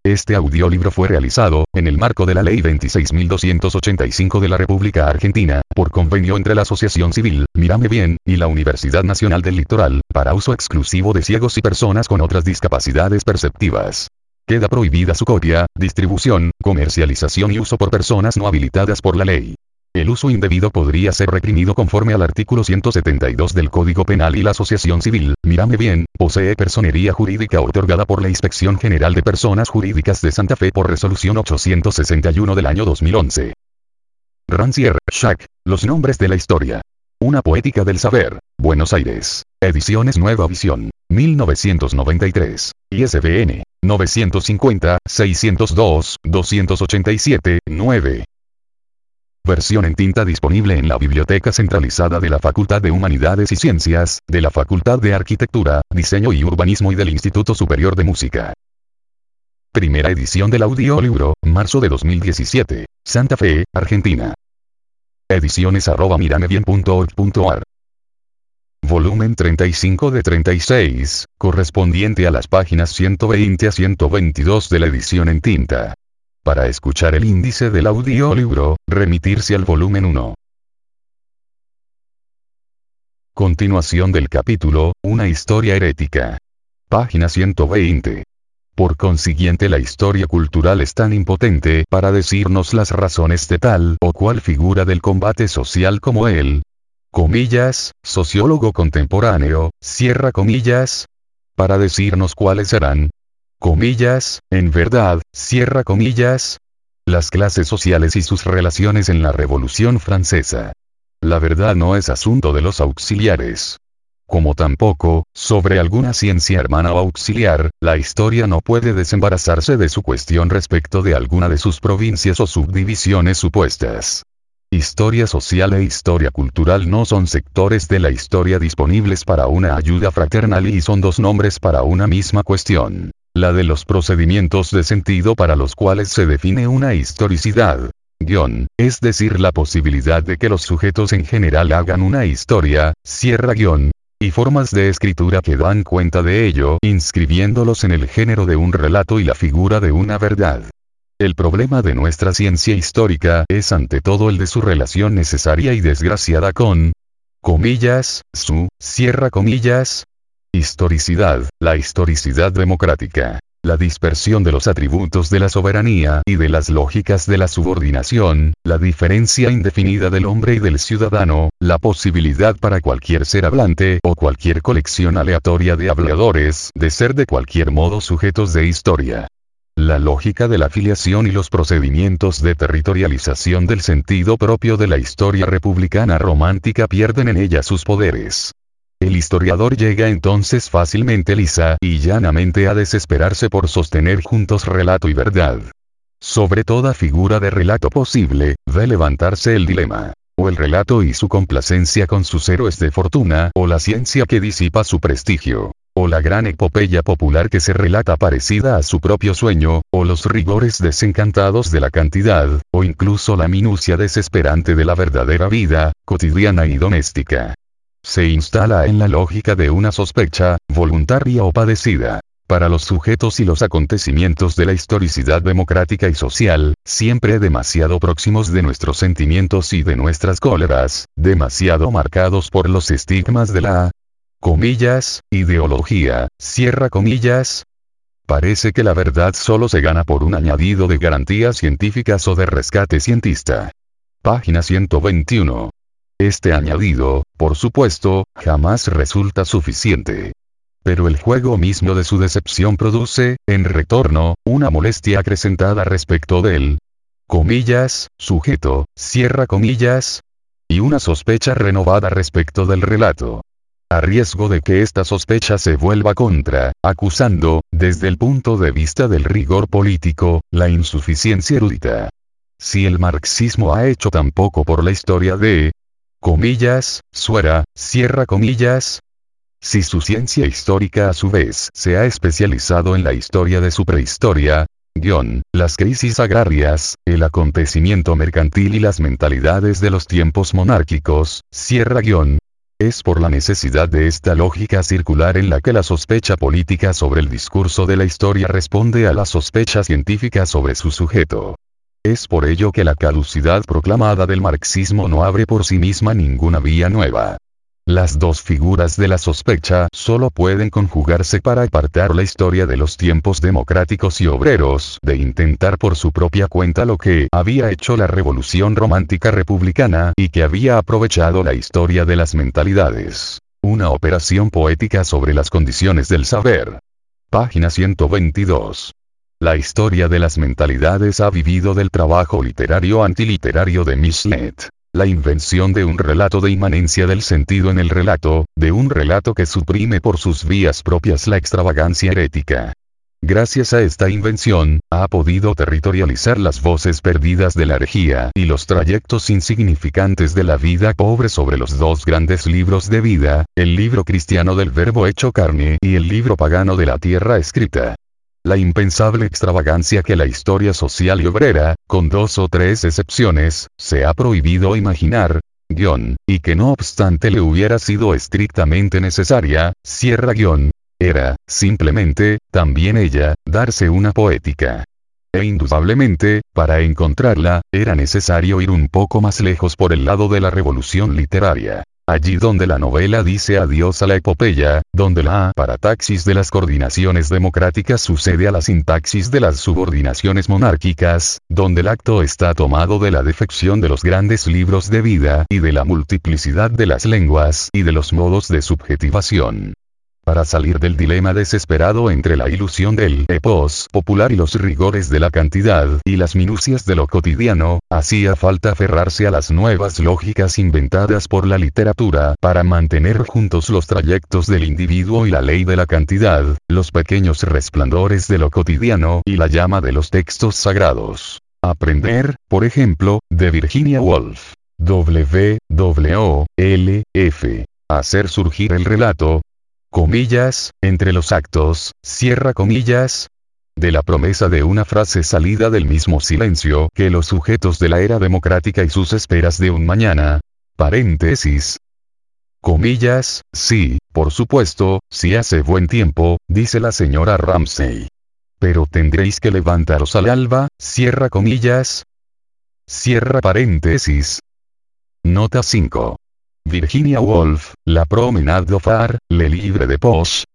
Este audiolibro fue realizado, en el marco de la Ley 26.285 de la República Argentina, por convenio entre la Asociación Civil, Mírame Bien, y la Universidad Nacional del Litoral, para uso exclusivo de ciegos y personas con otras discapacidades perceptivas. Queda prohibida su copia, distribución, comercialización y uso por personas no habilitadas por la ley. El uso indebido podría ser reprimido conforme al artículo 172 del Código Penal y la Asociación Civil, Mírame Bien, posee personería jurídica otorgada por la Inspección General de Personas Jurídicas de Santa Fe por resolución 861 del año 2011. Rancière, Jacques, Los nombres de la historia. Una poética del saber, Buenos Aires. Ediciones Nueva Visión. 1993. ISBN 950-602-287-9. Versión en tinta disponible en la Biblioteca Centralizada de la Facultad de Humanidades y Ciencias, de la Facultad de Arquitectura, Diseño y Urbanismo y del Instituto Superior de Música. Primera edición del audiolibro, marzo de 2017. Santa Fe, Argentina. Ediciones @miramebien.org.ar. Volumen 35 de 36, correspondiente a las páginas 120 a 122 de la edición en tinta. Para escuchar el índice del audiolibro, remitirse al volumen 1. Continuación del capítulo, Una historia herética. Página 120. Por consiguiente, la historia cultural es tan impotente para decirnos las razones de tal o cual figura del combate social como él, comillas, sociólogo contemporáneo, cierra comillas, para decirnos cuáles serán, comillas, en verdad, cierra comillas, las clases sociales y sus relaciones en la Revolución Francesa. La verdad no es asunto de los auxiliares. Como tampoco, sobre alguna ciencia hermana o auxiliar, la historia no puede desembarazarse de su cuestión respecto de alguna de sus provincias o subdivisiones supuestas. Historia social e historia cultural no son sectores de la historia disponibles para una ayuda fraternal y son dos nombres para una misma cuestión. La de los procedimientos de sentido para los cuales se define una historicidad. Es decir, la posibilidad de que los sujetos en general hagan una historia, y formas de escritura que dan cuenta de ello, inscribiéndolos en el género de un relato y la figura de una verdad. El problema de nuestra ciencia histórica es ante todo el de su relación necesaria y desgraciada con, comillas, su, comillas, historicidad, la historicidad democrática. La dispersión de los atributos de la soberanía y de las lógicas de la subordinación, la diferencia indefinida del hombre y del ciudadano, la posibilidad para cualquier ser hablante o cualquier colección aleatoria de habladores de ser de cualquier modo sujetos de historia. La lógica de la filiación y los procedimientos de territorialización del sentido propio de la historia republicana romántica pierden en ella sus poderes. El historiador llega entonces fácilmente lisa y llanamente a desesperarse por sostener juntos relato y verdad. Sobre toda figura de relato posible, ve levantarse el dilema. O el relato y su complacencia con sus héroes de fortuna, o la ciencia que disipa su prestigio. O la gran epopeya popular que se relata parecida a su propio sueño, o los rigores desencantados de la cantidad, o incluso la minucia desesperante de la verdadera vida, cotidiana y doméstica. Se instala en la lógica de una sospecha, voluntaria o padecida. Para los sujetos y los acontecimientos de la historicidad democrática y social, siempre demasiado próximos de nuestros sentimientos y de nuestras cóleras, demasiado marcados por los estigmas de la, comillas, ideología, comillas. Parece que la verdad solo se gana por un añadido de garantías científicas o de rescate cientista. Página 121. Este añadido, por supuesto, jamás resulta suficiente. Pero el juego mismo de su decepción produce, en retorno, una molestia acrecentada respecto del, comillas, sujeto, comillas, y una sospecha renovada respecto del relato. A riesgo de que esta sospecha se vuelva contra, acusando, desde el punto de vista del rigor político, la insuficiencia erudita. Si el marxismo ha hecho tan poco por la historia de, comillas, comillas. Si su ciencia histórica a su vez se ha especializado en la historia de su prehistoria, las crisis agrarias, el acontecimiento mercantil y las mentalidades de los tiempos monárquicos, Es por la necesidad de esta lógica circular en la que la sospecha política sobre el discurso de la historia responde a la sospecha científica sobre su sujeto. Es por ello que la caducidad proclamada del marxismo no abre por sí misma ninguna vía nueva. Las dos figuras de la sospecha solo pueden conjugarse para apartar la historia de los tiempos democráticos y obreros de intentar por su propia cuenta lo que había hecho la revolución romántica republicana y que había aprovechado la historia de las mentalidades. Una operación poética sobre las condiciones del saber. Página 122. La historia de las mentalidades ha vivido del trabajo literario antiliterario de Michelet. La invención de un relato de inmanencia del sentido en el relato, de un relato que suprime por sus vías propias la extravagancia herética. Gracias a esta invención, ha podido territorializar las voces perdidas de la herejía y los trayectos insignificantes de la vida pobre sobre los dos grandes libros de vida, el libro cristiano del verbo hecho carne y el libro pagano de la tierra escrita. La impensable extravagancia que la historia social y obrera, con 2 o 3 excepciones, se ha prohibido imaginar, y que no obstante le hubiera sido estrictamente necesaria, era, simplemente, también ella, darse una poética. E indudablemente, para encontrarla, era necesario ir un poco más lejos por el lado de la revolución literaria. Allí donde la novela dice adiós a la epopeya, donde la parataxis de las coordinaciones democráticas sucede a la sintaxis de las subordinaciones monárquicas, donde el acto está tomado de la defección de los grandes libros de vida y de la multiplicidad de las lenguas y de los modos de subjetivación. Para salir del dilema desesperado entre la ilusión del epos popular y los rigores de la cantidad y las minucias de lo cotidiano, hacía falta aferrarse a las nuevas lógicas inventadas por la literatura para mantener juntos los trayectos del individuo y la ley de la cantidad, los pequeños resplandores de lo cotidiano y la llama de los textos sagrados. Aprender, por ejemplo, de Virginia Woolf. W.O.L.F. Hacer surgir el relato, comillas, entre los actos, cierra comillas, de la promesa de una frase salida del mismo silencio que los sujetos de la era democrática y sus esperas de un mañana, paréntesis. Comillas, sí, por supuesto, si hace buen tiempo, dice la señora Ramsay. Pero tendréis que levantaros al alba, cierra comillas. Cierra paréntesis. Nota 5. Virginia Woolf, La Promenade de Phare, Le Livre de Poche,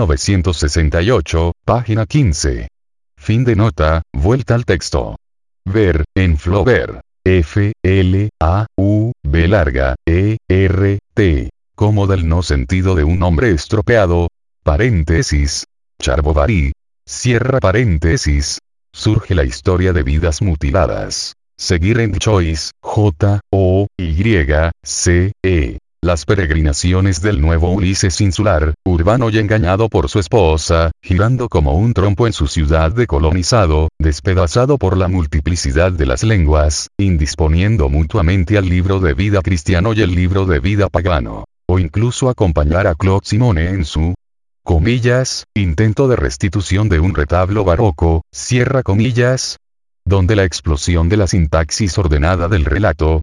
1968, página 15. Fin de nota, vuelta al texto. Ver, en Flaubert. F, L, A, U, B larga, E, R, T. Como del no sentido de un hombre estropeado. Paréntesis. Charbovary. Cierra paréntesis. Surge la historia de vidas mutiladas. Seguir en Choice, J, O, Y, C, E. Las peregrinaciones del nuevo Ulises insular, urbano y engañado por su esposa, girando como un trompo en su ciudad de colonizado, despedazado por la multiplicidad de las lenguas, indisponiendo mutuamente al libro de vida cristiano y el libro de vida pagano. O incluso acompañar a Claude Simone en su, comillas, intento de restitución de un retablo barroco, cierra comillas, donde la explosión de la sintaxis ordenada del relato,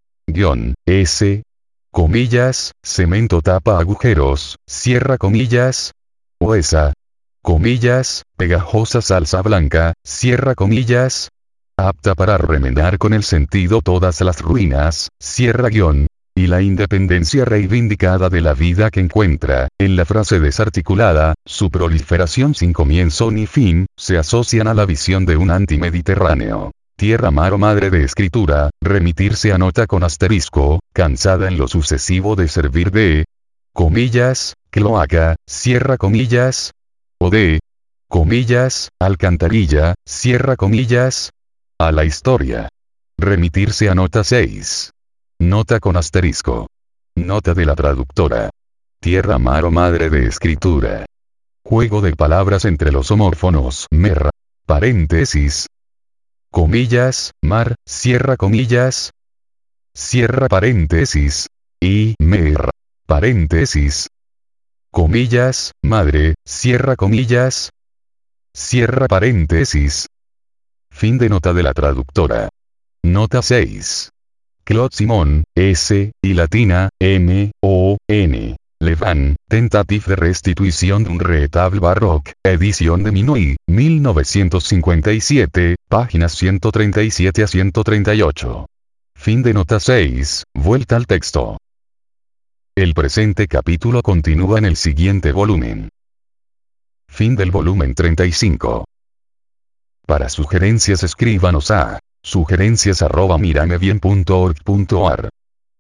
S, comillas, cemento tapa agujeros, cierra comillas, o esa, comillas, pegajosa salsa blanca, cierra comillas, apta para remendar con el sentido todas las ruinas, cierra y la independencia reivindicada de la vida que encuentra, en la frase desarticulada, su proliferación sin comienzo ni fin, se asocian a la visión de un antimediterráneo. Tierra mar o madre de escritura, remitirse a nota con asterisco, cansada en lo sucesivo de servir de, comillas, cloaca, cierra comillas, o de, comillas, alcantarilla, cierra comillas, a la historia. Remitirse a nota 6. Nota con asterisco. Nota de la traductora. Tierra mar o madre de escritura. Juego de palabras entre los homófonos mer, paréntesis, comillas, mar, cierra comillas, cierra paréntesis, y mer, paréntesis, comillas, madre, cierra comillas, cierra paréntesis. Fin de nota de la traductora. Nota 6. Claude Simon, S, y latina, M, O, N. Levan, Tentative de restitución d'un retable baroque, edición de Minuit, 1957, páginas 137 a 138. Fin de nota 6, vuelta al texto. El presente capítulo continúa en el siguiente volumen. Fin del volumen 35. Para sugerencias escríbanos a sugerencias@miramebien.org.ar